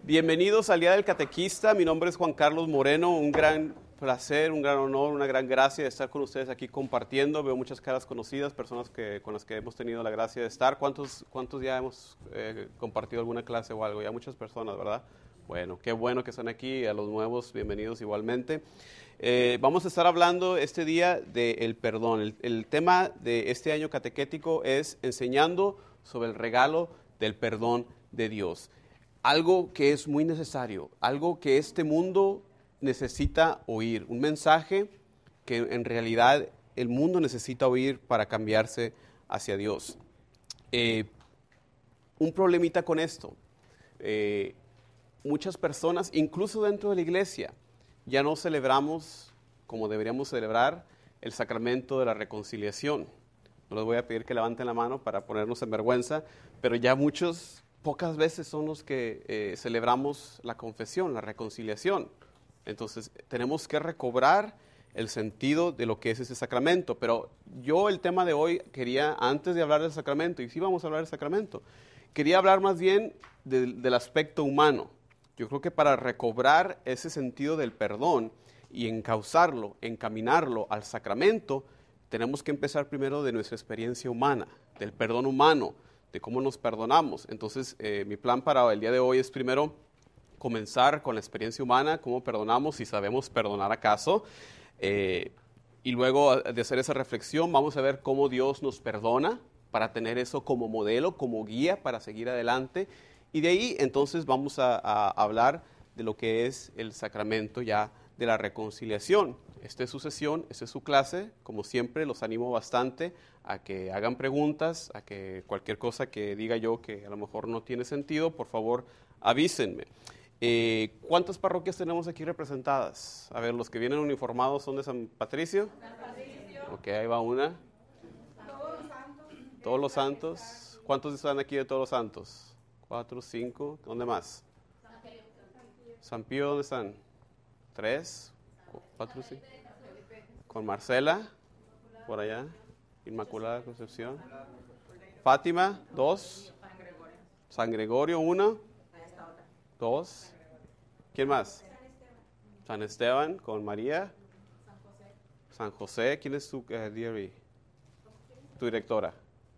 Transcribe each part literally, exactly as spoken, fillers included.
Bienvenidos al Día del Catequista. Mi nombre es Juan Carlos Moreno. Un gran placer, un gran honor, una gran gracia de estar con ustedes aquí compartiendo. Veo muchas caras conocidas, personas que, con las que hemos tenido la gracia de estar. ¿Cuántos, cuántos ya hemos eh, compartido alguna clase o algo? Ya muchas personas, ¿verdad? Bueno, qué bueno que están aquí. A los nuevos, bienvenidos igualmente. Eh, vamos a estar hablando este día del perdón. El, el tema de este año catequético es enseñando sobre el regalo del perdón de Dios. Algo que es muy necesario, algo que este mundo necesita oír, un mensaje que en realidad el mundo necesita oír para cambiarse hacia Dios. Eh, un problemita con esto, eh, muchas personas, incluso dentro de la iglesia, ya no celebramos como deberíamos celebrar el sacramento de la reconciliación. No les voy a pedir que levanten la mano para ponernos en vergüenza, pero ya muchos... Pocas veces son los que eh, celebramos la confesión, la reconciliación. Entonces, tenemos que recobrar el sentido de lo que es ese sacramento. Pero yo el tema de hoy quería, antes de hablar del sacramento, y sí vamos a hablar del sacramento, quería hablar más bien de, del aspecto humano. Yo creo que para recobrar ese sentido del perdón y encauzarlo, encaminarlo al sacramento, tenemos que empezar primero de nuestra experiencia humana, del perdón humano, de cómo nos perdonamos. Entonces, eh, mi plan para el día de hoy es primero comenzar con la experiencia humana, cómo perdonamos, si sabemos perdonar acaso, eh, y luego de hacer esa reflexión vamos a ver cómo Dios nos perdona para tener eso como modelo, como guía para seguir adelante, y de ahí entonces vamos a, a hablar de lo que es el sacramento ya de la reconciliación. Esta es su sesión, esta es su clase. Como siempre, los animo bastante a que hagan preguntas, a que cualquier cosa que diga yo que a lo mejor no tiene sentido, por favor, avísenme. Eh, ¿Cuántas parroquias tenemos aquí representadas? A ver, los que vienen uniformados son de San Patricio. San Patricio. Ok, ahí va una. Todos los santos. Todos los santos. ¿Cuántos están aquí de todos los santos? Cuatro, cinco. ¿Dónde más? San Pío. San Pío, ¿dónde están? Tres. Cuatro, cinco. Con Marcela, por allá. Inmaculada Concepción. Fátima, dos. San Gregorio, uno. Dos. ¿Quién más? San Esteban, con María. San José. ¿Quién es tu uh, D R E? Tu directora.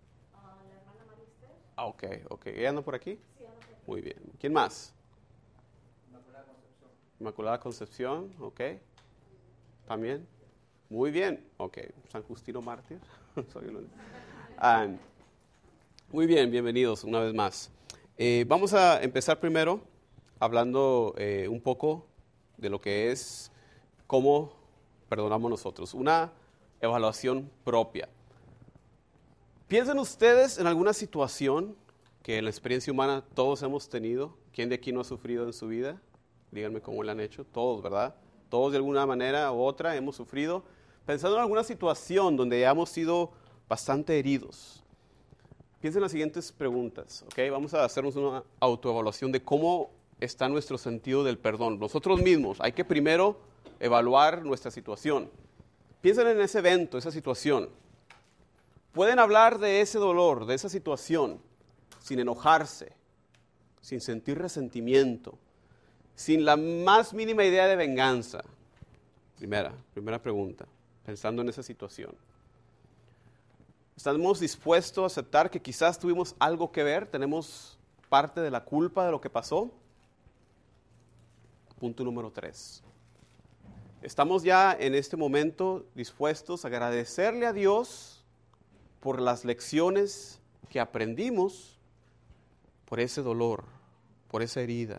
Ah, ok, ok. ¿Ella anda por aquí? Muy bien. ¿Quién más? Inmaculada Concepción, ok. ¿También? Muy bien, ok. San Justino Mártir. um, muy bien, bienvenidos una vez más. Eh, vamos a empezar primero hablando eh, un poco de lo que es cómo perdonamos nosotros. Una evaluación propia. ¿Piensan ustedes en alguna situación que en la experiencia humana todos hemos tenido? ¿Quién de aquí no ha sufrido en su vida? Díganme cómo lo han hecho. Todos, ¿verdad? Todos de alguna manera u otra hemos sufrido. Pensando en alguna situación donde ya hemos sido bastante heridos. Piensen en las siguientes preguntas, ¿ok? Vamos a hacernos una autoevaluación de cómo está nuestro sentido del perdón. Nosotros mismos, hay que primero evaluar nuestra situación. Piensen en ese evento, esa situación. Pueden hablar de ese dolor, de esa situación, sin enojarse, sin sentir resentimiento, sin la más mínima idea de venganza. Primera, primera pregunta, pensando en esa situación. ¿Estamos dispuestos a aceptar que quizás tuvimos algo que ver? ¿Tenemos parte de la culpa de lo que pasó? Punto número tres. ¿Estamos ya en este momento dispuestos a agradecerle a Dios por las lecciones que aprendimos, por ese dolor, por esa herida?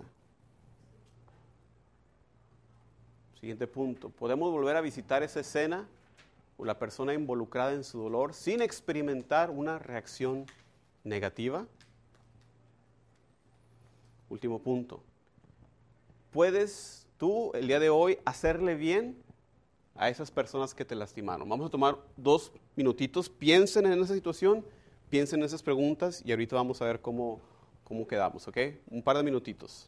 Siguiente punto. ¿Podemos volver a visitar esa escena o la persona involucrada en su dolor sin experimentar una reacción negativa? Último punto. ¿Puedes tú el día de hoy hacerle bien a esas personas que te lastimaron? Vamos a tomar dos minutitos. Piensen en esa situación, piensen en esas preguntas y ahorita vamos a ver cómo, cómo quedamos, ¿ok? Un par de minutitos.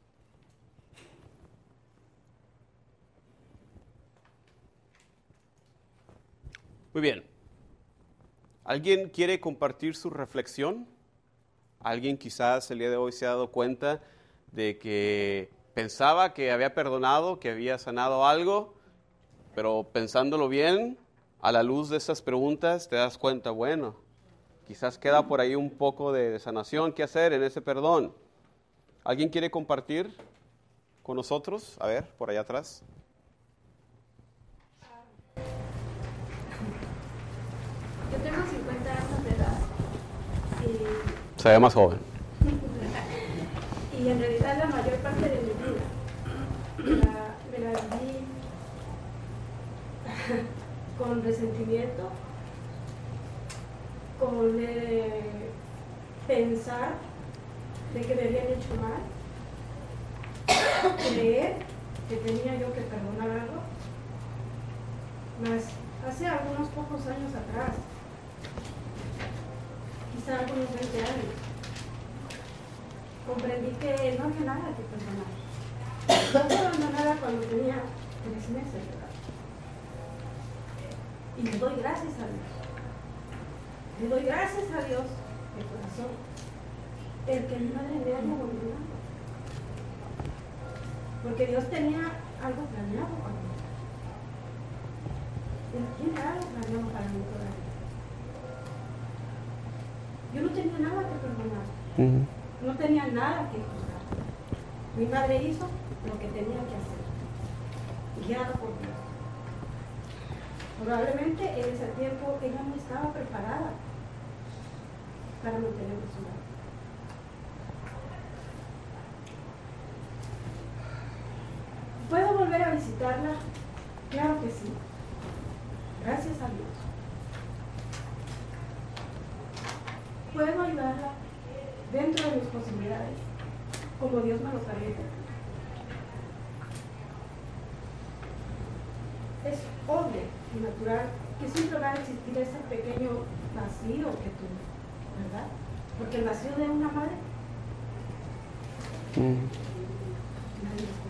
Muy bien. ¿Alguien quiere compartir su reflexión? ¿Alguien quizás el día de hoy se ha dado cuenta de que pensaba que había perdonado, que había sanado algo, pero pensándolo bien, a la luz de estas preguntas te das cuenta, bueno, quizás queda por ahí un poco de sanación que hacer en ese perdón. ¿Alguien quiere compartir con nosotros? A ver, por allá atrás. Yo tengo cincuenta años de edad y, Se ve más joven. y en realidad la mayor parte de mi vida me la, me la viví con resentimiento, con eh, pensar de que me habían hecho mal, creer que tenía yo que perdonar algo, más hace algunos pocos años atrás, quizá algunos veinte años, comprendí que no había nada que perdonar. Yo fui abandonada cuando tenía tres meses de edad. Y le doy gracias a Dios. Le doy gracias a Dios de corazón. El que mi madre me haya abandonado. Porque Dios tenía algo planeado para mí. Él tiene algo planeado para mí todavía. Yo no tenía nada que perdonar. Uh-huh. No tenía nada que juzgar. Mi madre hizo lo que tenía que hacer, guiada por Dios. Probablemente en ese tiempo ella no estaba preparada para mantenerme a su lado. ¿Puedo volver a visitarla? Claro que sí. Gracias a Dios. ¿Puedo ayudarla dentro de mis posibilidades, como Dios me lo permite? Es obvio y natural que siempre va a existir ese pequeño vacío que tuve, ¿verdad? Porque el vacío de una madre, mm. nadie lo.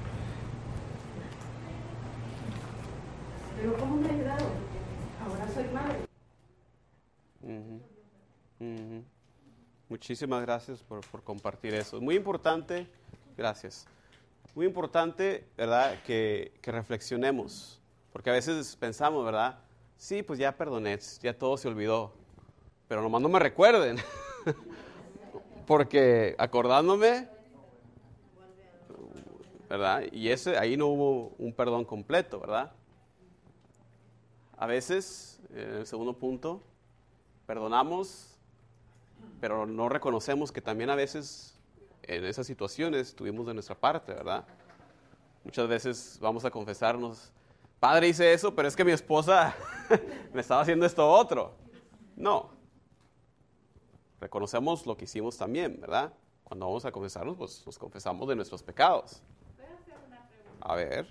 Pero ¿cómo me ha ayudado? Ahora soy madre. Uh-huh. Uh-huh. Muchísimas gracias por, por compartir eso. Es muy importante, gracias. Muy importante, ¿verdad? Que, que reflexionemos. Porque a veces pensamos, ¿verdad? Sí, pues ya perdoné, ya todo se olvidó. Pero nomás no me recuerden. Porque acordándome, ¿verdad? Y ese, ahí no hubo un perdón completo, ¿verdad? A veces, en el segundo punto, perdonamos, pero no reconocemos que también a veces en esas situaciones tuvimos de nuestra parte, ¿verdad? Muchas veces vamos a confesarnos, padre, hice eso, pero es que mi esposa me estaba haciendo esto otro. No. Reconocemos lo que hicimos también, ¿verdad? Cuando vamos a confesarnos, pues nos confesamos de nuestros pecados. ¿Puedo hacer una pregunta? A ver.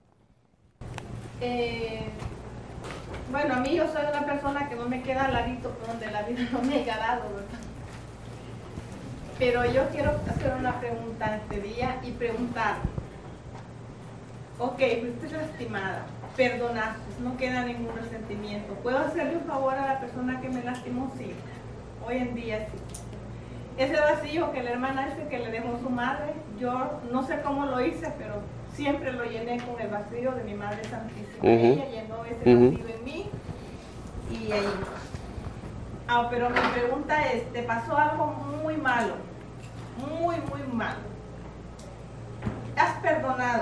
Eh... Bueno, a mí yo soy una persona que no me queda al ladito por donde la vida no me haya dado, ¿verdad? Pero yo quiero hacer una pregunta este día y preguntar. Ok, fuiste lastimada, perdonaste, no queda ningún resentimiento. ¿Puedo hacerle un favor a la persona que me lastimó? Sí, hoy en día sí. Ese vacío que la hermana dice que le dejó su madre, yo no sé cómo lo hice, pero siempre lo llené con el vacío de mi Madre Santísima. Uh-huh. Ella llenó ese uh-huh. vacío en mí y ahí. Ah, pero mi pregunta es, ¿te pasó algo muy malo? Muy, muy malo. Has perdonado,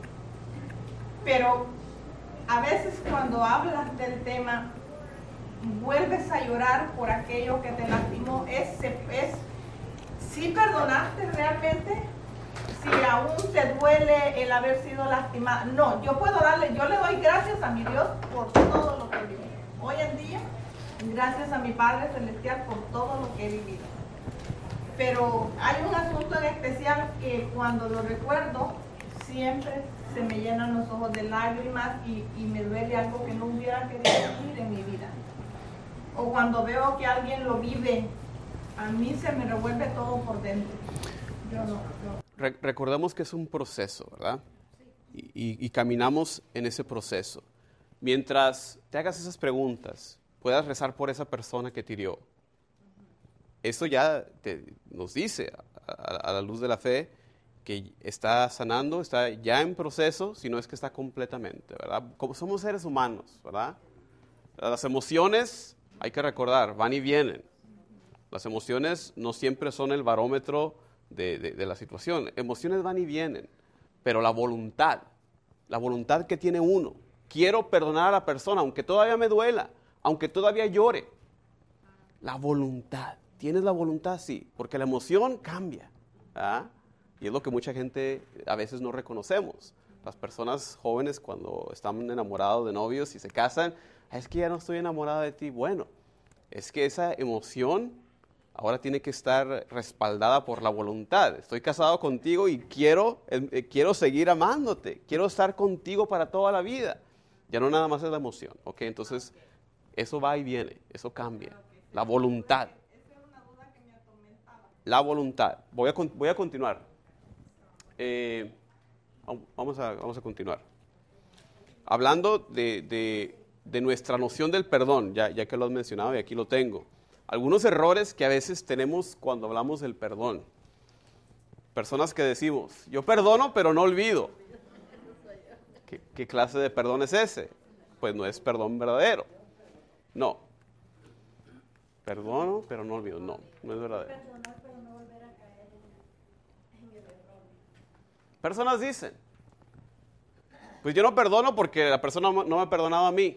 pero a veces cuando hablas del tema, vuelves a llorar por aquello que te lastimó. Es, es, ¿sí perdonaste realmente? Si aún te duele el haber sido lastimada. No, yo puedo darle, yo le doy gracias a mi Dios por todo lo que he vivido. Hoy en día, gracias a mi Padre Celestial por todo lo que he vivido. Pero hay un asunto en especial que cuando lo recuerdo, siempre se me llenan los ojos de lágrimas y, y me duele algo que no hubiera querido vivir en mi vida. O cuando veo que alguien lo vive, a mí se me revuelve todo por dentro. Yo no. no. Re- recordemos que es un proceso, ¿verdad? Y, y, y caminamos en ese proceso. Mientras te hagas esas preguntas, puedas rezar por esa persona que te hirió. Eso ya te, nos dice, a, a, a la luz de la fe, que está sanando, está ya en proceso, sino es que está completamente, ¿verdad? Como somos seres humanos, ¿verdad? Las emociones, hay que recordar, van y vienen. Las emociones no siempre son el barómetro de, de, de la situación. Emociones van y vienen, pero la voluntad, la voluntad que tiene uno. Quiero perdonar a la persona, aunque todavía me duela, aunque todavía llore. La voluntad. ¿Tienes la voluntad? Sí, porque la emoción cambia, ¿verdad? Y es lo que mucha gente a veces no reconocemos. Las personas jóvenes cuando están enamorados de novios y se casan, es que ya no estoy enamorado de ti. Bueno, es que esa emoción ahora tiene que estar respaldada por la voluntad. Estoy casado contigo y quiero, eh, quiero seguir amándote. Quiero estar contigo para toda la vida. Ya no nada más es la emoción, ¿ok? Entonces, eso va y viene, eso cambia. La voluntad. La voluntad. Voy a, voy a continuar. Eh, vamos, a, vamos a continuar. Hablando de, de, de nuestra noción del perdón, ya, ya que lo has mencionado y aquí lo tengo. Algunos errores que a veces tenemos cuando hablamos del perdón. Personas que decimos, yo perdono pero no olvido. ¿Qué, qué clase de perdón es ese? Pues no es perdón verdadero. No. Perdono pero no olvido. No, no es verdadero. Personas dicen, pues yo no perdono porque la persona no me ha perdonado a mí.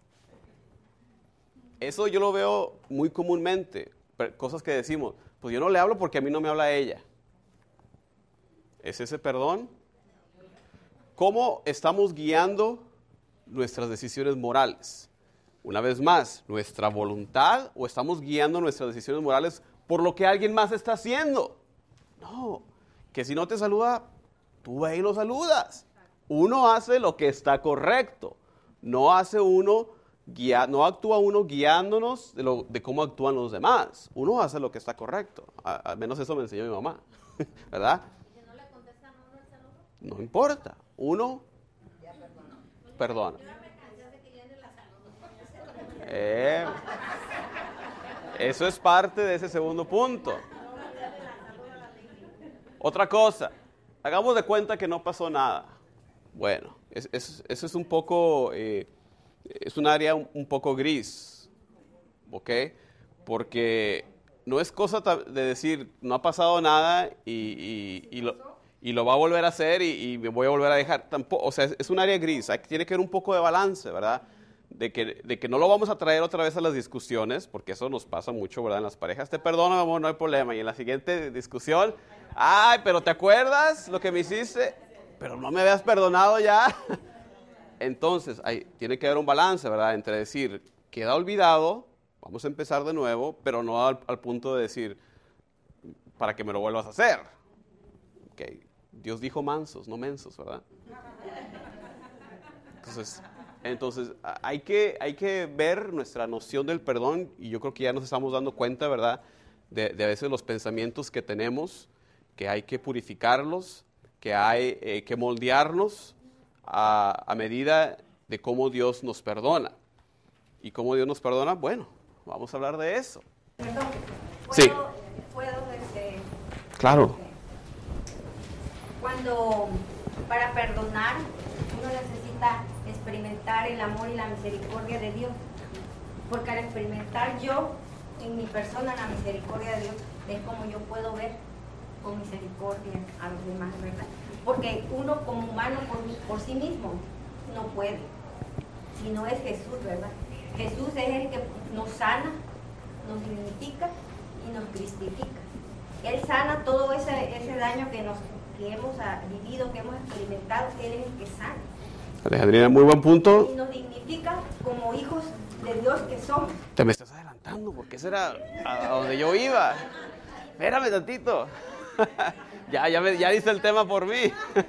Eso yo lo veo muy comúnmente, cosas que decimos, pues yo no le hablo porque a mí no me habla ella. ¿Es ese perdón? ¿Cómo estamos guiando nuestras decisiones morales? Una vez más, ¿nuestra voluntad o estamos guiando nuestras decisiones morales por lo que alguien más está haciendo? No, que si no te saluda, tú ve y lo saludas. Uno hace lo que está correcto. No hace uno, guía, no actúa uno guiándonos de, lo, de cómo actúan los demás. Uno hace lo que está correcto. A, al menos eso me enseñó mi mamá. ¿Verdad? ¿Que no le contestan a uno el saludo? No importa. Uno perdona. Eh, eso es parte de ese segundo punto. Otra cosa. Hagamos de cuenta que no pasó nada. Bueno, eso es, es, es un poco, eh, es un área un, un poco gris, ¿ok? Porque no es cosa de decir, no ha pasado nada y, y, y, lo, y lo va a volver a hacer y, y me voy a volver a dejar. Tampoco, o sea, es, es un área gris, hay, tiene que haber un poco de balance, ¿verdad? De que, de que no lo vamos a traer otra vez a las discusiones, porque eso nos pasa mucho, ¿verdad? En las parejas, te perdono, amor, no hay problema. Y en la siguiente discusión, ay, pero ¿te acuerdas lo que me hiciste? Pero no me habías perdonado ya. Entonces, hay, tiene que haber un balance, ¿verdad? Entre decir, queda olvidado, vamos a empezar de nuevo, pero no al, al punto de decir, para que me lo vuelvas a hacer. Okay. Dios dijo mansos, no mensos, ¿verdad? Entonces... Entonces, hay que, hay que ver nuestra noción del perdón y yo creo que ya nos estamos dando cuenta, ¿verdad? De, de a veces los pensamientos que tenemos, que hay que purificarlos, que hay eh, que moldearnos a, a medida de cómo Dios nos perdona. ¿Y cómo Dios nos perdona? Bueno, vamos a hablar de eso. Perdón, ¿puedo, sí. ¿puedo este, Claro. Cuando, para perdonar, uno necesita experimentar el amor y la misericordia de Dios, porque al experimentar yo en mi persona la misericordia de Dios es como yo puedo ver con misericordia a los demás, ¿verdad? Porque uno como humano por, por sí mismo no puede, si no es Jesús, ¿verdad? Jesús es el que nos sana, nos dignifica y nos cristifica. Él sana todo ese, ese daño que, nos, que hemos vivido, que hemos experimentado, Él es el que sana. Alejandrina, muy buen punto. Y nos dignifica como hijos de Dios que somos. Te me estás adelantando, porque ese era a donde yo iba. Espérame tantito. ya, ya, me, ya dice el tema por mí.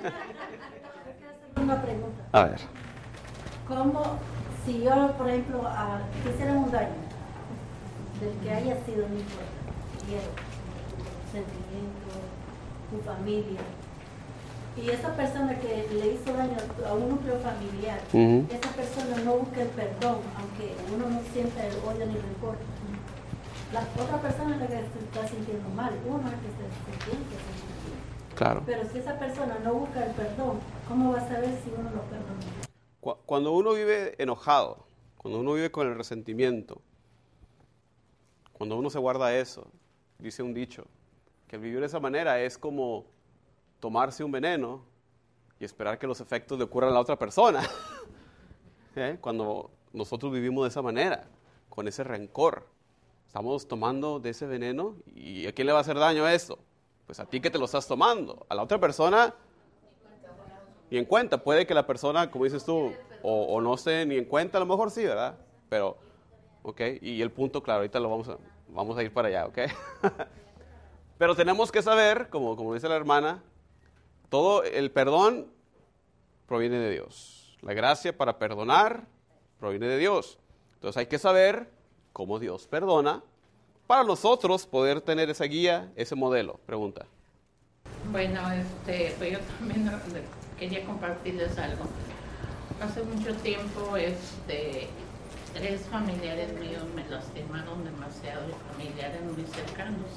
Una pregunta. A ver. ¿Cómo, si yo, por ejemplo, a, quisiera un daño del que haya sido mi quiero, sentimiento, tu familia, y esa persona que le hizo daño a un núcleo familiar, uh-huh. esa persona no busca el perdón, aunque uno no sienta el odio ni el rencor. La otra persona es la que se está sintiendo mal, uno es el que se, se siente. Claro. Pero si esa persona no busca el perdón, ¿cómo va a saber si uno lo perdona? Cu- Cuando uno vive enojado, cuando uno vive con el resentimiento, cuando uno se guarda eso, dice un dicho, que el vivir de esa manera es como tomarse un veneno y esperar que los efectos le ocurran a la otra persona. ¿Eh? Cuando nosotros vivimos de esa manera, con ese rencor, estamos tomando de ese veneno, ¿y a quién le va a hacer daño eso? Pues a ti que te lo estás tomando. A la otra persona, ni en cuenta. Puede que la persona, como dices tú, o, o no esté ni en cuenta, a lo mejor sí, ¿verdad? Pero, ok, y el punto, claro, ahorita lo vamos a, vamos a ir para allá, ok. Pero tenemos que saber, como, como dice la hermana, todo el perdón proviene de Dios. La gracia para perdonar proviene de Dios. Entonces hay que saber cómo Dios perdona para nosotros poder tener esa guía, ese modelo. Pregunta. Bueno, este, pues yo también quería compartirles algo. Hace mucho tiempo, este, tres familiares míos me lastimaron demasiado, familiares muy cercanos.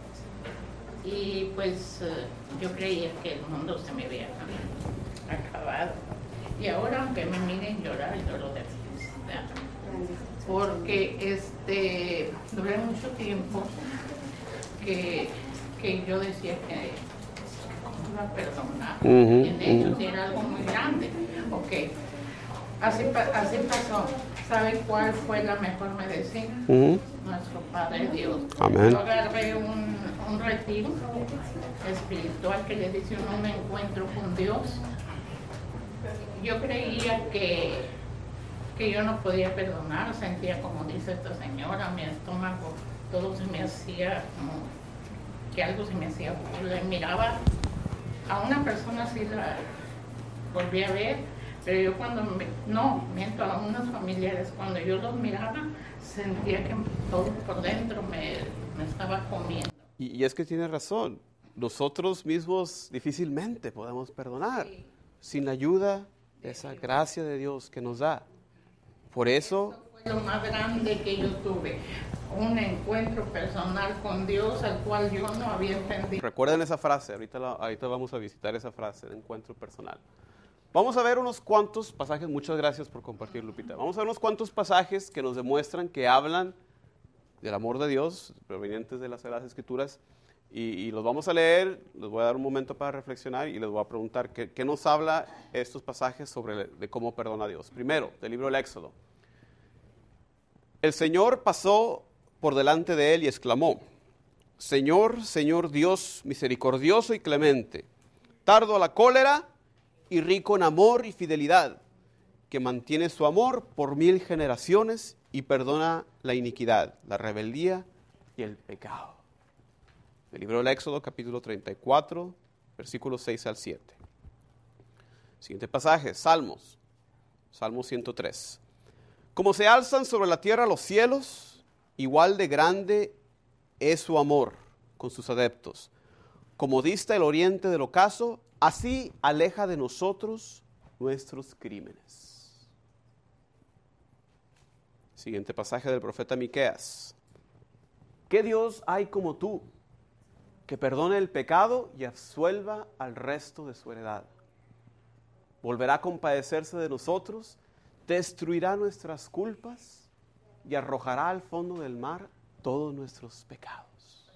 Y pues yo creía que el mundo se me había acabado. Y ahora, aunque me miren llorar, lloro de felicidad. Porque este, duré mucho tiempo que, que yo decía que cómo iba a perdonar. Uh-huh, Y de hecho, uh-huh. si era algo muy grande. Ok, así, así pasó. ¿Sabe cuál fue la mejor medicina? Uh-huh. Nuestro Padre Dios. Amén. Yo agarré un, un retiro espiritual que le dice uno un encuentro con Dios. Yo creía que, que yo no podía perdonar, sentía como dice esta señora, mi estómago, todo se me hacía como que algo se me hacía burla. Miraba a una persona así, la volví a ver, pero yo cuando, me, no, miento, a unos familiares, cuando yo los miraba, sentía que todo por dentro me, me estaba comiendo. Y, y es que tiene razón. Nosotros mismos difícilmente podemos perdonar sí. sin la ayuda de esa gracia de Dios que nos da. Por eso... Eso fue lo más grande que yo tuve. Un encuentro personal con Dios al cual yo no había entendido. Recuerden esa frase, ahorita, la, ahorita vamos a visitar esa frase, de encuentro personal. Vamos a ver unos cuantos pasajes, muchas gracias por compartir, Lupita. Vamos a ver unos cuantos pasajes que nos demuestran que hablan del amor de Dios, provenientes de las Sagradas Escrituras, y, y los vamos a leer, les voy a dar un momento para reflexionar y les voy a preguntar qué, qué nos habla estos pasajes sobre de cómo perdona Dios. Primero, del libro del Éxodo. El Señor pasó por delante de él y exclamó: Señor, Señor Dios misericordioso y clemente, tardo a la cólera y rico en amor y fidelidad, que mantiene su amor por mil generaciones y perdona la iniquidad, la rebeldía y el pecado. El libro del Éxodo, capítulo treinta y cuatro, versículos seis al siete. Siguiente pasaje, Salmos, Salmo ciento tres. Como se alzan sobre la tierra los cielos, igual de grande es su amor con sus adeptos. Como dista el oriente del ocaso, así aleja de nosotros nuestros crímenes. Siguiente pasaje del profeta Miqueas. ¿Qué Dios hay como tú, que perdone el pecado y absuelva al resto de su heredad? Volverá a compadecerse de nosotros, destruirá nuestras culpas y arrojará al fondo del mar todos nuestros pecados.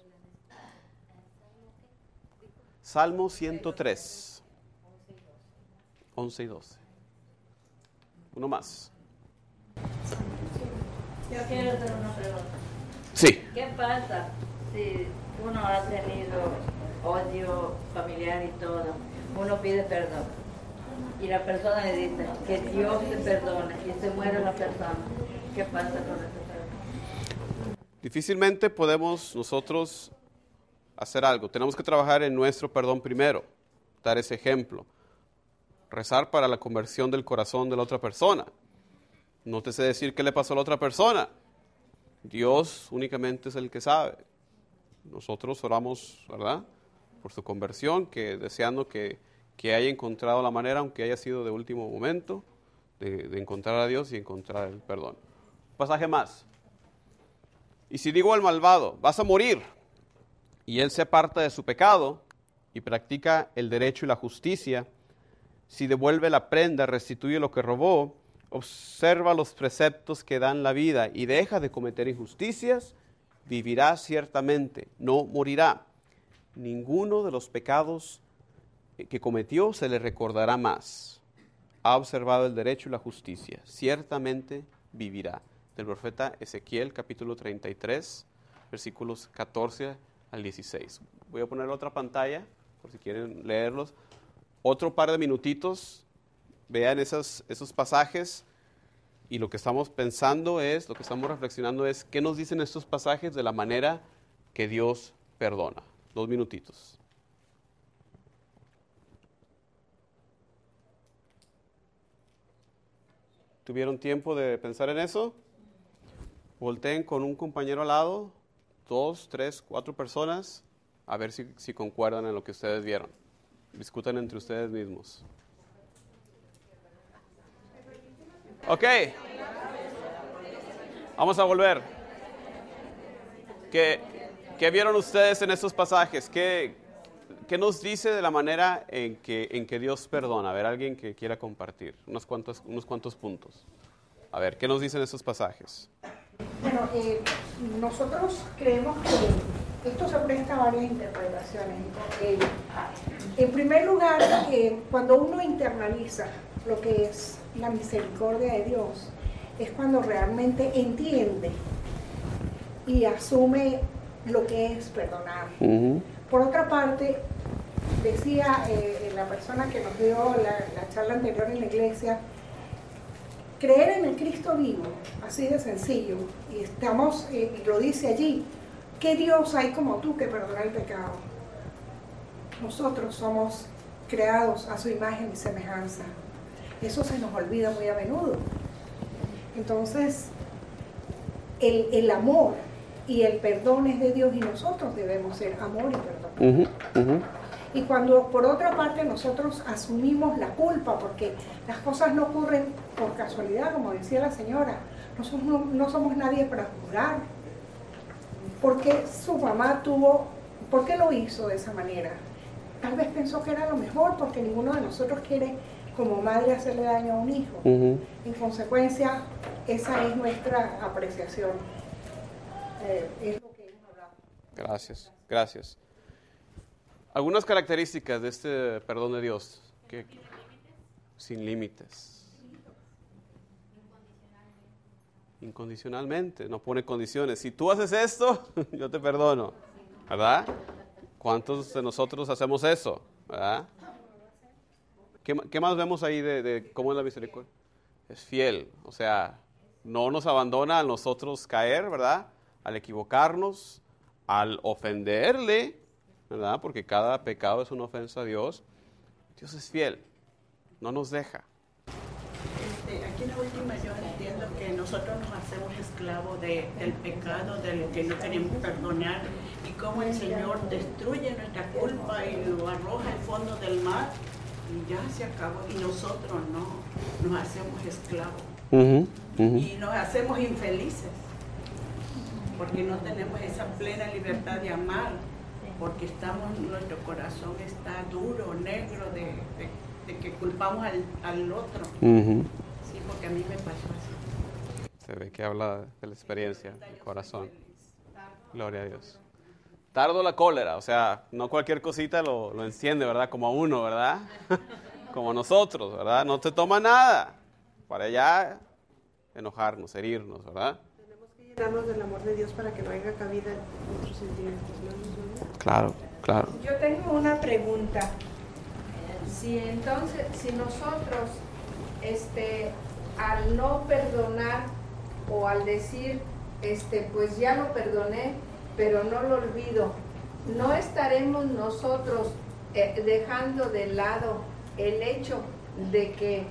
Salmo ciento tres, once y doce. Uno más. Yo quiero hacer una pregunta. Sí. ¿Qué pasa si uno ha tenido odio familiar y todo? Uno pide perdón y la persona le dice que Dios te perdone y se muere la persona. ¿Qué pasa con ese perdón? Difícilmente podemos nosotros hacer algo. Tenemos que trabajar en nuestro perdón primero, dar ese ejemplo, rezar para la conversión del corazón de la otra persona. No te sé decir qué le pasó a la otra persona. Dios únicamente es el que sabe. Nosotros oramos, ¿verdad?, por su conversión, que deseando que, que haya encontrado la manera, aunque haya sido de último momento, de, de encontrar a Dios y encontrar el perdón. Un pasaje más. Y si digo al malvado, vas a morir, y él se aparta de su pecado, y practica el derecho y la justicia, si devuelve la prenda, restituye lo que robó, observa los preceptos que dan la vida y deja de cometer injusticias, vivirá ciertamente, no morirá. Ninguno de los pecados que cometió se le recordará más. Ha observado el derecho y la justicia, ciertamente vivirá. Del profeta Ezequiel, capítulo treinta y tres, versículos catorce al dieciséis. Voy a poner otra pantalla, por si quieren leerlos. Otro par de minutitos, vean esas, esos pasajes, y lo que estamos pensando es, lo que estamos reflexionando es, ¿qué nos dicen estos pasajes de la manera que Dios perdona? Dos minutitos. ¿Tuvieron tiempo de pensar en eso? Volteen con un compañero al lado, dos, tres, cuatro personas, a ver si, si concuerdan en lo que ustedes vieron. Discutan entre ustedes mismos. Ok. Vamos a volver. ¿Qué, qué vieron ustedes en estos pasajes? ¿Qué, qué nos dice de la manera en que, en que Dios perdona? A ver, alguien que quiera compartir unos cuantos, unos cuantos puntos. A ver, ¿qué nos dicen estos pasajes? Bueno, eh, nosotros creemos que esto se presta a varias interpretaciones. Eh, en primer lugar, eh, cuando uno internaliza lo que es la misericordia de Dios, es cuando realmente entiende y asume lo que es perdonar. Uh-huh. Por otra parte, decía eh, la persona que nos dio la, la charla anterior en la iglesia, creer en el Cristo vivo, así de sencillo, y estamos, eh, lo dice allí, ¿qué Dios hay como tú que perdona el pecado? Nosotros somos creados a su imagen y semejanza. Eso se nos olvida muy a menudo. Entonces, el, el amor y el perdón es de Dios y nosotros debemos ser amor y perdón. Uh-huh, uh-huh. Y cuando por otra parte nosotros asumimos la culpa, porque las cosas no ocurren por casualidad, como decía la señora, nosotros no, no somos nadie para juzgar. ¿Por qué su mamá tuvo, por qué lo hizo de esa manera? Tal vez pensó que era lo mejor, porque ninguno de nosotros quiere como madre hacerle daño a un hijo. Uh-huh. En consecuencia, esa es nuestra apreciación. Eh, es lo que hemos hablado. Gracias, gracias. Algunas características de este perdón de Dios. Que, sin límites. Incondicionalmente, no pone condiciones. Si tú haces esto, yo te perdono. ¿Verdad? ¿Cuántos de nosotros hacemos eso? ¿Verdad? ¿Qué, qué más vemos ahí de, de cómo es la misericordia? Es fiel, o sea, no nos abandona a nosotros caer, ¿verdad? Al equivocarnos, al ofenderle, ¿verdad? Porque cada pecado es una ofensa a Dios. Dios es fiel, no nos deja. Este, aquí en la última yo entiendo que nosotros nos hacemos esclavos de, del pecado, de lo que no queremos perdonar, y cómo el Señor destruye nuestra culpa y lo arroja al fondo del mar. Y ya se acabó, y nosotros no, nos hacemos esclavos. Uh-huh, uh-huh. Y nos hacemos infelices, porque no tenemos esa plena libertad de amar, porque estamos, nuestro corazón está duro, negro, de, de, de que culpamos al, al otro. Uh-huh. Sí, porque a mí me pasó así. Se ve que habla de la experiencia, del corazón. Gloria a Dios. Tardo la cólera, o sea, no cualquier cosita lo, lo enciende, ¿verdad? Como a uno, ¿verdad? Como nosotros, ¿verdad? No te toma nada para ya enojarnos, herirnos, ¿verdad? Tenemos que llenarnos del amor de Dios para que no haya cabida en nuestros sentimientos, ¿no? Claro, claro. Yo tengo una pregunta. Si entonces, si nosotros, este, al no perdonar o al decir, este, pues ya lo perdoné, pero no lo olvido, ¿no estaremos nosotros eh, dejando de lado el hecho de que,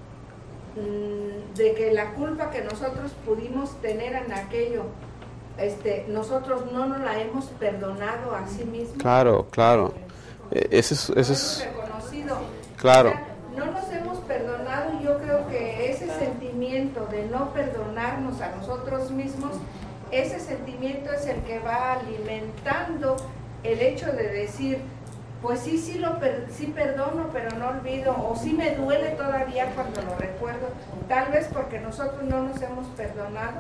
mmm, de que la culpa que nosotros pudimos tener en aquello, este, nosotros no nos la hemos perdonado a sí mismos? Claro, claro. Eh, ese es, ese es reconocido. Claro. O sea, no nos hemos perdonado, y yo creo que ese sentimiento de no perdonarnos a nosotros mismos, ese sentimiento es el que va alimentando el hecho de decir, pues sí, sí, lo per- sí perdono, pero no olvido, o sí me duele todavía cuando lo recuerdo, tal vez porque nosotros no nos hemos perdonado.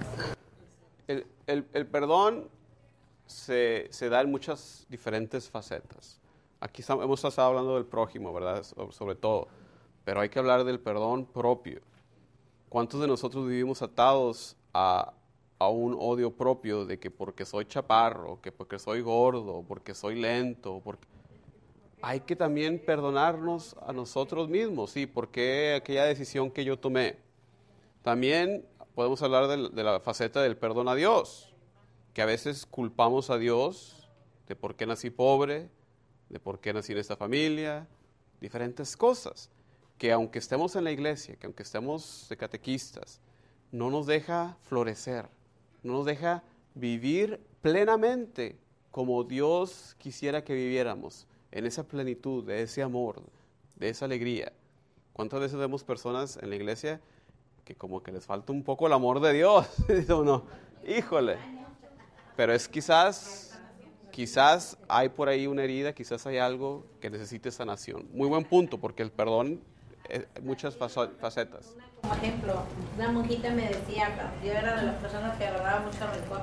El, el, el perdón se, se da en muchas diferentes facetas. Aquí estamos, hemos estado hablando del prójimo, ¿verdad? Sobre todo, pero hay que hablar del perdón propio. ¿Cuántos de nosotros vivimos atados a, a un odio propio de que porque soy chaparro, que porque soy gordo, porque soy lento, porque... Hay que también perdonarnos a nosotros mismos, sí, porque aquella decisión que yo tomé. También podemos hablar de, de la faceta del perdón a Dios, que a veces culpamos a Dios de por qué nací pobre, de por qué nací en esta familia, diferentes cosas, que aunque estemos en la iglesia, que aunque estemos de catequistas, no nos deja florecer, no nos deja vivir plenamente como Dios quisiera que viviéramos, en esa plenitud, de ese amor, de esa alegría. ¿Cuántas veces vemos personas en la iglesia que como que les falta un poco el amor de Dios? No, no, híjole. Pero es quizás, quizás hay por ahí una herida, quizás hay algo que necesite sanación. Muy buen punto, porque el perdón es muchas facetas. Como ejemplo, una monjita me decía, yo era de las personas que agarraba mucho rencor.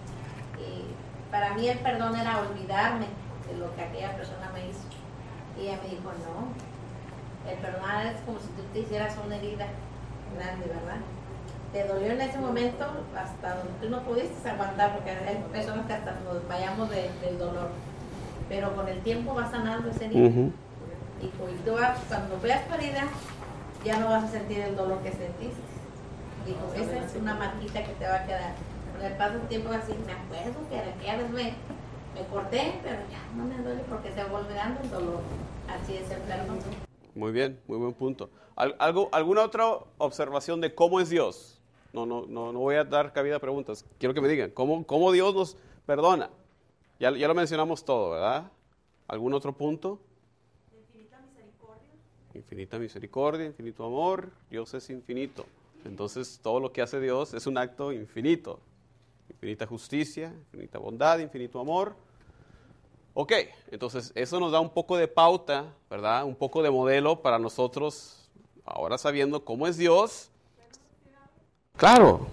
Y para mí el perdón era olvidarme de lo que aquella persona me hizo. Y ella me dijo, no, el perdonar es como si tú te hicieras una herida grande, ¿verdad? Te dolió en ese momento hasta donde tú no pudiste aguantar, porque hay personas que hasta nos vayamos de, del dolor. Pero con el tiempo va sanando esa herida. Uh-huh. Y, y tú vas, cuando veas tu herida, ya no vas a sentir el dolor que sentiste. Dijo, esa es una marquita que te va a quedar. Con el paso del tiempo así, me acuerdo que aquella vez me, me corté, pero ya no me duele porque se va olvidando el dolor. Así es el perdón. Muy bien, muy buen punto. ¿Algo, ¿Alguna otra observación de cómo es Dios? No, no, no, no voy a dar cabida a preguntas. Quiero que me digan, ¿cómo, cómo Dios nos perdona? Ya, ya lo mencionamos todo, ¿verdad? ¿Algún otro punto? Infinita misericordia. Infinita misericordia, infinito amor. Dios es infinito. Entonces, todo lo que hace Dios es un acto infinito. Infinita justicia, infinita bondad, infinito amor. Ok, entonces eso nos da un poco de pauta, ¿verdad? Un poco de modelo para nosotros, ahora sabiendo cómo es Dios. Claro.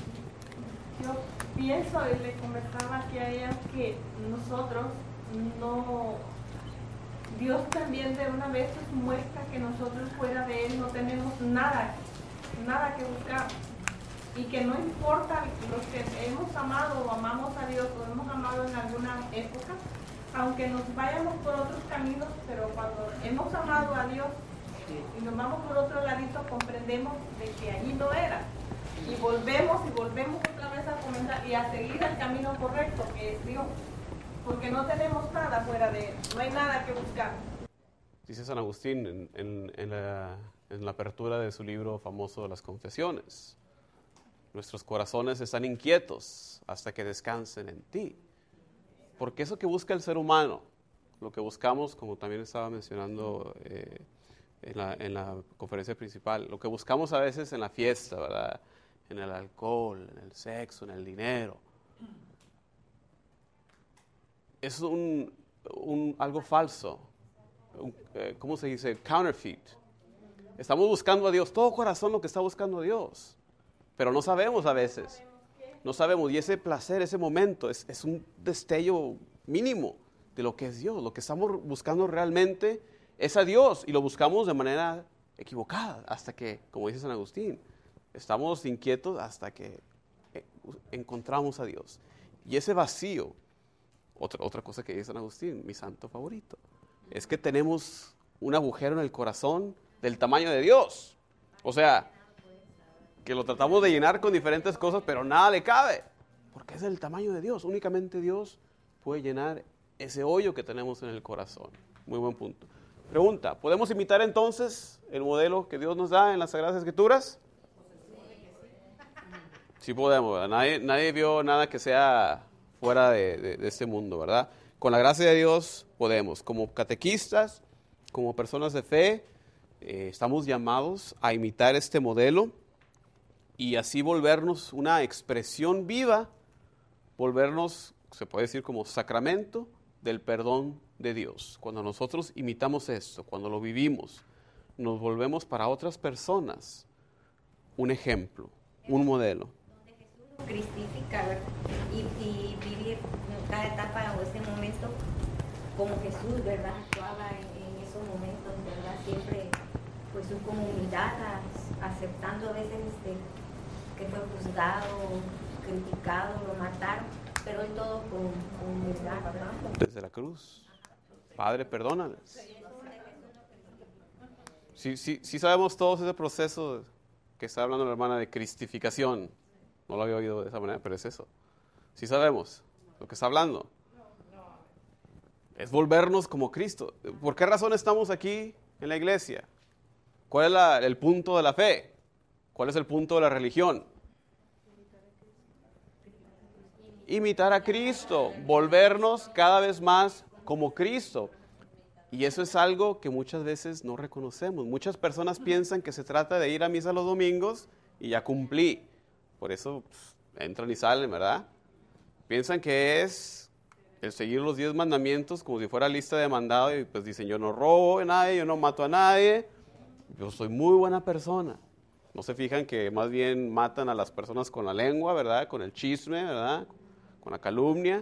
Yo pienso y le comentaba aquí a ella que nosotros no... Dios también de una vez muestra que nosotros fuera de Él no tenemos nada, nada que buscar. Y que no importa los que hemos amado o amamos a Dios o hemos amado en alguna época, aunque nos vayamos por otros caminos, pero cuando hemos amado a Dios y nos vamos por otro ladito, comprendemos de que allí no era. Y volvemos y volvemos otra vez a comenzar y a seguir el camino correcto, que es Dios. Porque no tenemos nada fuera de Él, no hay nada que buscar. Dice San Agustín en, en, en, la, en la apertura de su libro famoso de las Confesiones: nuestros corazones están inquietos hasta que descansen en ti. Porque eso que busca el ser humano, lo que buscamos, como también estaba mencionando eh, en, la, en la conferencia principal, lo que buscamos a veces en la fiesta, ¿verdad? En el alcohol, en el sexo, en el dinero, es un, un, algo falso. Un, eh, ¿Cómo se dice? Counterfeit. Estamos buscando a Dios, todo corazón lo que está buscando a Dios. Pero no sabemos a veces, no sabemos, y ese placer, ese momento, es, es un destello mínimo de lo que es Dios. Lo que estamos buscando realmente es a Dios, y lo buscamos de manera equivocada, hasta que, como dice San Agustín, estamos inquietos hasta que encontramos a Dios. Y ese vacío, otra, otra cosa que dice San Agustín, mi santo favorito, es que tenemos un agujero en el corazón del tamaño de Dios. O sea, que lo tratamos de llenar con diferentes cosas, pero nada le cabe, porque es del tamaño de Dios. Únicamente Dios puede llenar ese hoyo que tenemos en el corazón. Muy buen punto. Pregunta, ¿podemos imitar entonces el modelo que Dios nos da en las Sagradas Escrituras? Sí podemos, ¿verdad? Nadie, nadie vio nada que sea fuera de, de, de este mundo, ¿verdad? Con la gracia de Dios podemos. Como catequistas, como personas de fe, eh, estamos llamados a imitar este modelo y así volvernos una expresión viva, volvernos, se puede decir, como sacramento del perdón de Dios, cuando nosotros imitamos esto, cuando lo vivimos, nos volvemos para otras personas un ejemplo, un modelo. Donde Jesús lo cristifica, ¿verdad? Y, y vivir en cada etapa o ese momento como Jesús, ¿verdad? Actuaba en, en esos momentos, ¿verdad? Siempre pues con humildad, aceptando a veces este, que fue juzgado, criticado, lo mataron, pero él todo con, con humildad, ¿verdad? Desde la cruz. Padre, perdónales. Sí, sí, sí sabemos todos ese proceso que está hablando la hermana de cristificación. No lo había oído de esa manera, pero es eso. Sí sabemos lo que está hablando. Es volvernos como Cristo. ¿Por qué razón estamos aquí en la iglesia? ¿Cuál es la, el punto de la fe? ¿Cuál es el punto de la religión? Imitar a Cristo, volvernos cada vez más como Cristo. Y eso es algo que muchas veces no reconocemos. Muchas personas piensan que se trata de ir a misa los domingos y ya cumplí. Por eso pues, entran y salen, ¿verdad? Piensan que es el seguir los diez mandamientos como si fuera lista de mandado y pues dicen, yo no robo a nadie, yo no mato a nadie, yo soy muy buena persona. No se fijan que más bien matan a las personas con la lengua, ¿verdad? Con el chisme, ¿verdad? Con la calumnia.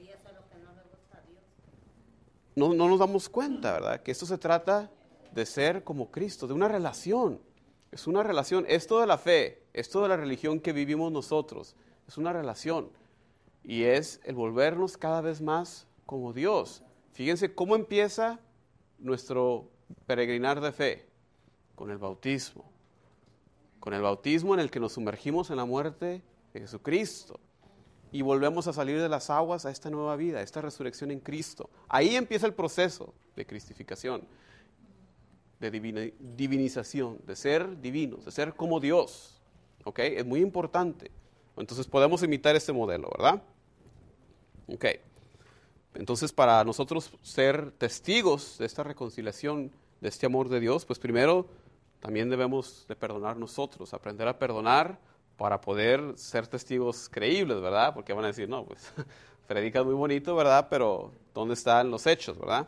No, no nos damos cuenta, ¿verdad? Que esto se trata de ser como Cristo, de una relación. Es una relación. Esto de la fe, esto de la religión que vivimos nosotros, es una relación. Y es el volvernos cada vez más como Dios. Fíjense cómo empieza nuestro peregrinar de fe. Con el bautismo. Con el bautismo en el que nos sumergimos en la muerte de Jesucristo. Y volvemos a salir de las aguas a esta nueva vida, a esta resurrección en Cristo. Ahí empieza el proceso de cristificación, de divina, divinización, de ser divinos, de ser como Dios. ¿Ok? Es muy importante. Entonces podemos imitar este modelo, ¿verdad? Ok. Entonces para nosotros ser testigos de esta reconciliación, de este amor de Dios, pues primero también debemos de perdonar nosotros, aprender a perdonar, para poder ser testigos creíbles, ¿verdad? Porque van a decir, no, pues, predicas muy bonito, ¿verdad? Pero, ¿dónde están los hechos, verdad?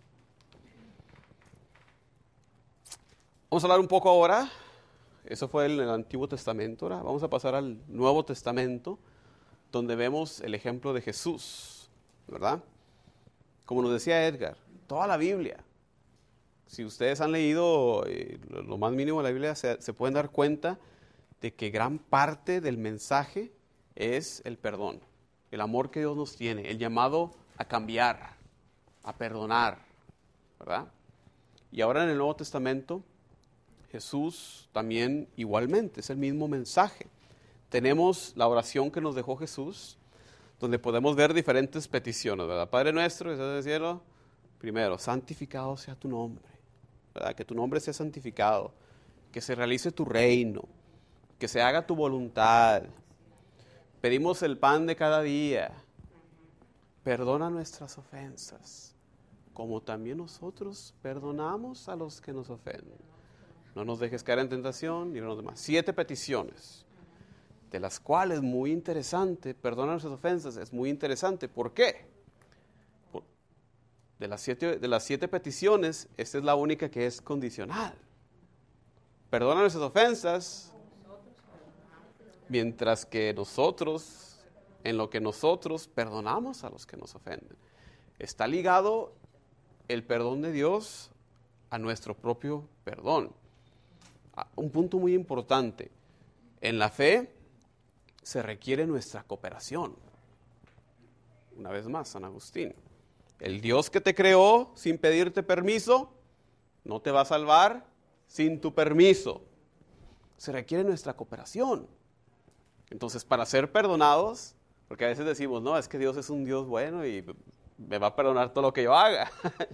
Vamos a hablar un poco ahora, eso fue en el Antiguo Testamento, ahora vamos a pasar al Nuevo Testamento, donde vemos el ejemplo de Jesús, ¿verdad? Como nos decía Edgar, toda la Biblia, si ustedes han leído eh, lo más mínimo de la Biblia, se, se pueden dar cuenta de que gran parte del mensaje es el perdón, el amor que Dios nos tiene, el llamado a cambiar, a perdonar, ¿verdad? Y ahora en el Nuevo Testamento, Jesús también igualmente, es el mismo mensaje. Tenemos la oración que nos dejó Jesús, donde podemos ver diferentes peticiones, ¿verdad? Padre nuestro que estás en el cielo, primero, santificado sea tu nombre, ¿verdad? Que tu nombre sea santificado, que se realice tu reino, que se haga tu voluntad. Pedimos el pan de cada día. Perdona nuestras ofensas, como también nosotros perdonamos a los que nos ofenden. No nos dejes caer en tentación, ni los demás. Siete peticiones, de las cuales, muy interesante, perdona nuestras ofensas, es muy interesante. ¿Por qué? Por, de, las siete, de las siete peticiones, esta es la única que es condicional. Perdona nuestras ofensas, mientras que nosotros, en lo que nosotros perdonamos a los que nos ofenden. Está ligado el perdón de Dios a nuestro propio perdón. Un punto muy importante, en la fe se requiere nuestra cooperación. Una vez más, San Agustín, el Dios que te creó sin pedirte permiso, no te va a salvar sin tu permiso. Se requiere nuestra cooperación. Entonces, para ser perdonados, porque a veces decimos, no, es que Dios es un Dios bueno y me va a perdonar todo lo que yo haga.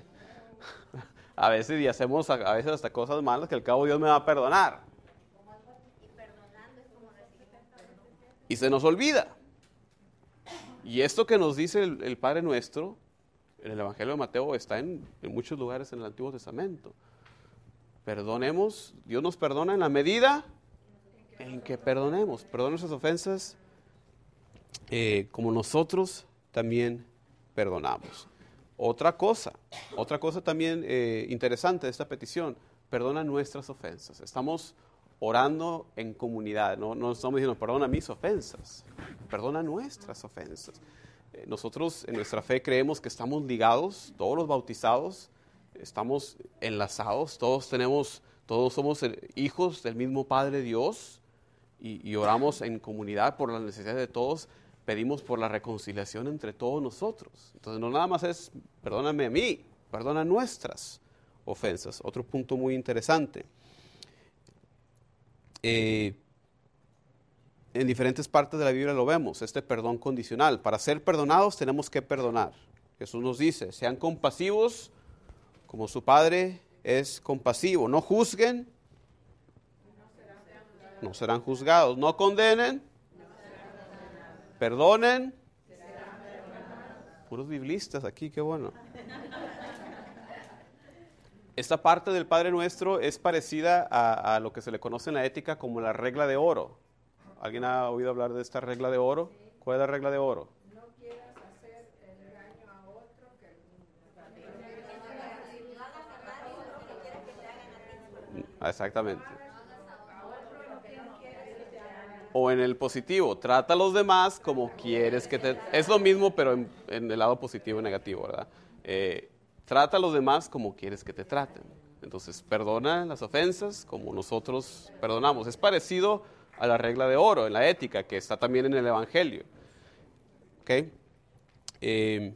A veces, y hacemos a, a veces hasta cosas malas que al cabo Dios me va a perdonar. Y se nos olvida. Y esto que nos dice el, el Padre Nuestro, en el Evangelio de Mateo, está en, en muchos lugares en el Antiguo Testamento. Perdonemos, Dios nos perdona en la medida en que perdonemos, perdona nuestras ofensas, eh, como nosotros también perdonamos. Otra cosa, otra cosa también eh, interesante de esta petición, perdona nuestras ofensas. Estamos orando en comunidad, no, no estamos diciendo perdona mis ofensas, perdona nuestras ofensas. Eh, nosotros en nuestra fe creemos que estamos ligados, todos los bautizados, estamos enlazados, todos tenemos, todos somos hijos del mismo Padre Dios y, y oramos en comunidad por las necesidades de todos. Pedimos por la reconciliación entre todos nosotros. Entonces no nada más es, perdóname a mí, perdona nuestras ofensas. Otro punto muy interesante. Eh, en diferentes partes de la Biblia lo vemos, este perdón condicional. Para ser perdonados tenemos que perdonar. Jesús nos dice, sean compasivos como su Padre es compasivo. No juzguen, no serán juzgados. No condenen, perdonen. Puros biblistas aquí, qué bueno. Esta parte del Padre Nuestro es parecida a, a lo que se le conoce en la ética como la regla de oro. ¿Alguien ha oído hablar de esta regla de oro? ¿Cuál es la regla de oro? No quieras hacer el daño a otro que Exactamente. O en el positivo, trata a los demás como quieres que te... Es lo mismo, pero en, en el lado positivo y negativo, ¿verdad? Eh, trata a los demás como quieres que te traten. Entonces, perdona las ofensas como nosotros perdonamos. Es parecido a la regla de oro en la ética, que está también en el Evangelio. ¿Ok? Eh,